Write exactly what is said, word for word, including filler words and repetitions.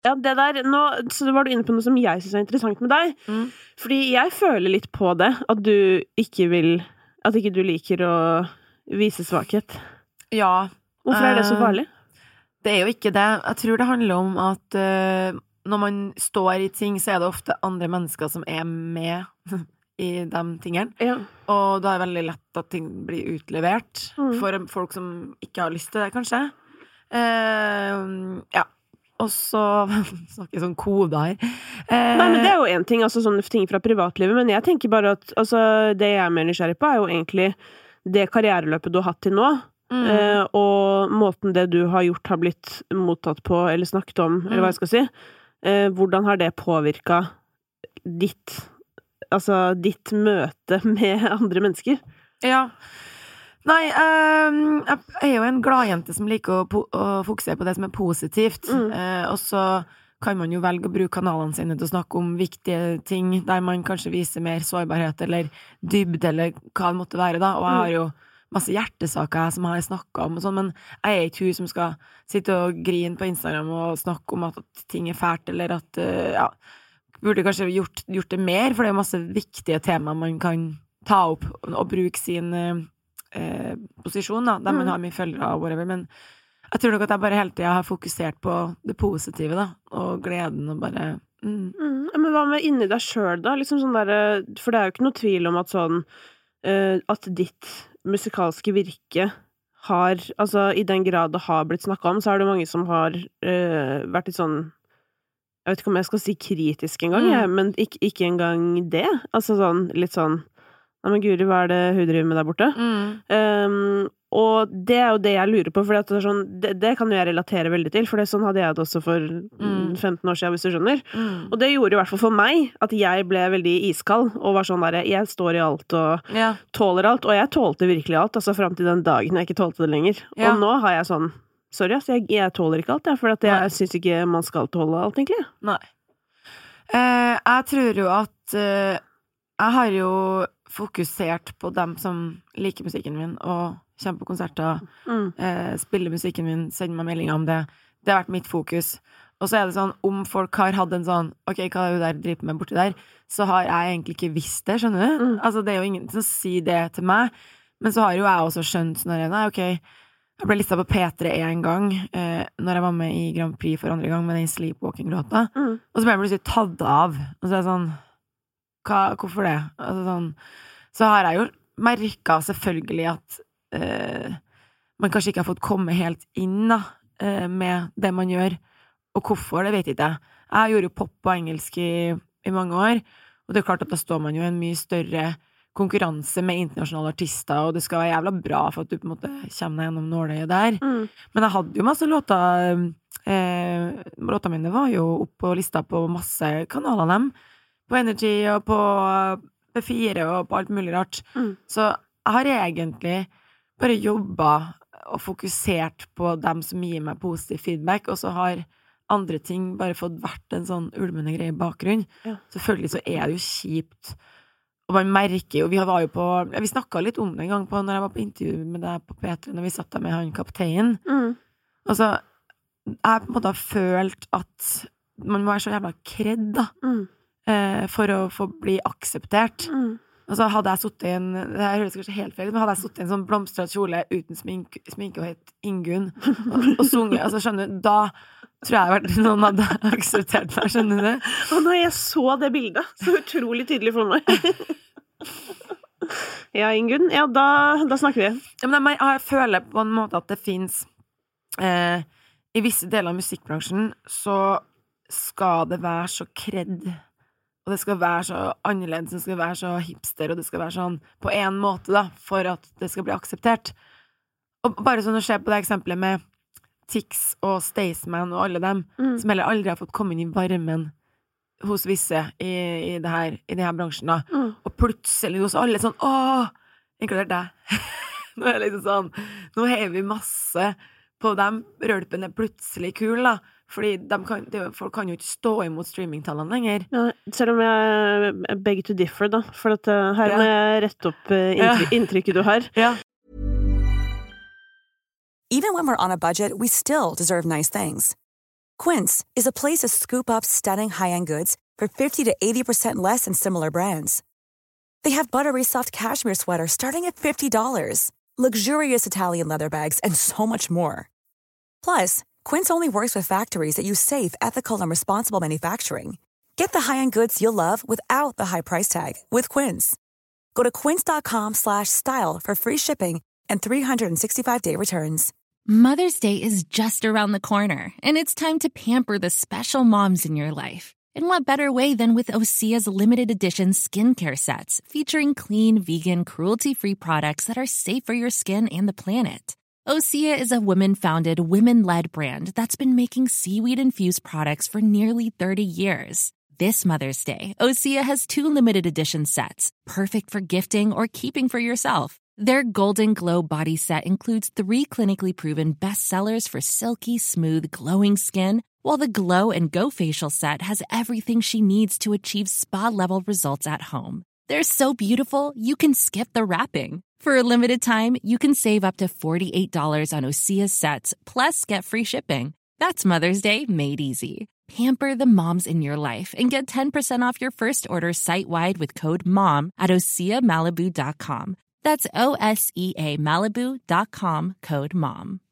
Ja, det der, nå så var du inne på noe som jeg synes er interessant med deg, mm. fordi jeg føler litt på det, at du ikke vil, at ikke du liker å vise svakhet. Ja. Hvorfor er det så farlig? Det er jo ikke det. Jeg tror det handler om at uh, når man står i ting, så er det ofte andre mennesker som er med i de tingene. Ja. Og da er det veldig lett at ting blir utlevert mm. for folk som ikke har lyst til det, kanskje. Uh, ja. Og så snakker jeg sånn koder her. Eh, Nei, men det er jo en ting, altså sånne ting fra privatlivet, men jeg tenker bare at altså, det jeg er mer nysgjerrig på er jo egentlig det karriereløpet du har hatt til nå, mm. eh, og måten det du har gjort har blitt mottatt på, eller snakket om, mm. eller hva jeg skal si. Eh, hvordan har det påvirket ditt, altså ditt møte med andre mennesker? Ja, Nei, um, jeg er jo en gladjente som liker å, po- å fokusere på det som er positivt, mm. uh, og så kan man jo velge å bruke kanalene sine til å snakke om viktige ting, der man kanskje viser mer sårbarhet, eller dybd, eller hva det måtte være da, og jeg har jo masse hjertesaker som jeg har snakket om og sånn, men jeg er ikke hun som skal sitte og grine på Instagram og snakke om at, at ting er fælt, eller at, uh, ja, burde kanskje gjort, gjort det mer, for det er masse viktige temaer man kan ta opp og, og bruke sin uh, Eh, posisjon da, der man har mye følgere og whatever, men jeg tror nok at jeg bare hele tiden har fokusert på det positive da, og gleden og bare mm. Mm, men hva med inni deg selv da? Liksom sånn der, for det er jo ikke noe tvil om at sånn uh, at ditt musikalske virke har, altså i den grad det har blitt snakket om, så er det mange som har uh, vært litt sånn, jeg vet ikke om jeg skal si kritisk en gang, mm. jeg, men ikke, ikke engang det, altså sånn, litt sånn Nei, men Guri, hva er det hun driver med der borte? Mm. Um, og det er jo det jeg lurer på, for det, er sånn, det, det kan jo jeg relatere veldig til, for det, sånn hadde jeg det også for mm. femten år siden, hvis du skjønner. Mm. Og det gjorde i hvert fall for meg, at jeg ble veldig iskald, og var sånn der, jeg står i alt og ja. tåler alt, og jeg tålte virkelig alt, altså frem til den dagen jeg ikke tålte det lenger. Ja. Og nå har jeg sånn, sorry, altså, jeg, jeg tåler ikke alt, ja, for at jeg Nei. synes ikke man skal tåle alt, egentlig. Nei. Uh, jeg tror jo at uh, jeg har jo fokusert på dem som liker musikken min og kommer på konserter, mm. eh, spiller musikken min, sender meg meldinger om det. Det har vært mitt fokus. Og så er det sånn, om folk har hatt en sånn, ok, hva er det der driver med borti der, så har jeg egentlig ikke visst det, skjønner du? Mm. Altså, det er jo ingen som sier det til meg, men så har jo jeg også skjønt sånn, nei, ok, jeg ble listet på P tre en gang, eh, når jeg var med i Grand Prix for andre gang med den Sleepwalking-låta, mm. og så ble jeg plutselig tatt av, og så er det sånn, Hva, hvorfor det? Altså, sånn, så har jeg jo merket selvfølgelig at eh, man kanskje ikke har fått komme helt inn da, eh, med det man gjør, og hvorfor, det vet ikke jeg. Jeg gjorde jo pop på engelsk i, i mange år, og det er klart at da står man jo i en mye større konkurranse med internasjonale artister, og det skal være jævla bra for at du på en måte kommer deg gjennom nåløyet der. Mm. Men jeg hadde jo masse låter, eh, låtene mine var jo oppe på lista på masse kanaler av dem, på Energy og på P fire og på alt mulig rart. Mm. Så jeg har egentlig bare jobbet og fokusert på dem som gir meg positiv feedback, og så har andre ting bare fått vært en sånn ulmende greie i bakgrunn. Ja. Selvfølgelig så er det jo kjipt, og man merker jo, vi var jo på, ja, vi snakket litt om det en gang på, når jeg var på intervju med deg på P tre, når vi satt der med han kaptein. Mm. Og så, jeg på en måte har følt at man må være så jævla kredd da. Mm. For å få bli akseptert. Mm. Og så hadde jeg suttet i en, det her høres kanskje helt feil, men hadde jeg suttet i en sånn blomstret kjole uten smink, sminke og hett Ingunn og, og sunget, altså skjønner du, da tror jeg vært noen hadde akseptert meg, skjønner du? Og når jeg så det bildet, så utrolig tydelig for meg. Ja, Ingunn, ja, da, da snakker vi. Ja, men jeg, jeg føler på en måte at det finnes eh, i visse deler av musikkbransjen så skal det være så kredd, og det skal være så annerledes, det skal være så hipster, og det skal være sånn på en måte da, for at det skal bli akseptert. Og bare sånn å se på det eksempelet med Tix og Staysman og alle dem, mm. som heller aldri har fått komme inn i varmen hos visse i, i det her, i det her bransjen da. Mm. Og plutselig hos alle sånn, åh, inkludert deg. Nå er det liksom sånn, nå har vi masse på dem, rølpen er plutselig kul da, fordi de kan, de, folk kan jo ikke stå imot streamingtallene lenger. Ja, selv om jeg beg to differ da, for at uh, her ja. må jeg rette opp uh, inntrykk, ja. inntrykket du har. Ja. Even when we're on a budget, we still deserve nice things. Quince is a place to scoop up stunning high-end goods for fifty to eighty percent less than similar brands. They have buttery soft cashmere sweaters starting at fifty dollars, luxurious Italian leather bags, and so much more. Plus, Quince only works with factories that use safe, ethical, and responsible manufacturing. Get the high-end goods you'll love without the high price tag with Quince. Go to quince.com slash style for free shipping and three sixty-five day returns. Mother's Day is just around the corner, and it's time to pamper the special moms in your life. And what better way than with Osea's limited edition skincare sets featuring clean, vegan, cruelty-free products that are safe for your skin and the planet. Osea is a women-founded, women-led brand that's been making seaweed-infused products for nearly thirty years. This Mother's Day, Osea has two limited edition sets, perfect for gifting or keeping for yourself. Their Golden Glow body set includes three clinically proven bestsellers for silky, smooth, glowing skin, while the Glow and Go facial set has everything she needs to achieve spa-level results at home. They're so beautiful, you can skip the wrapping. For a limited time, you can save up to forty-eight dollars on Osea's sets, plus get free shipping. That's Mother's Day made easy. Pamper the moms in your life and get ten percent off your first order site-wide with code MOM at osea malibu dot com. That's O S E A Malibu dot com, code MOM.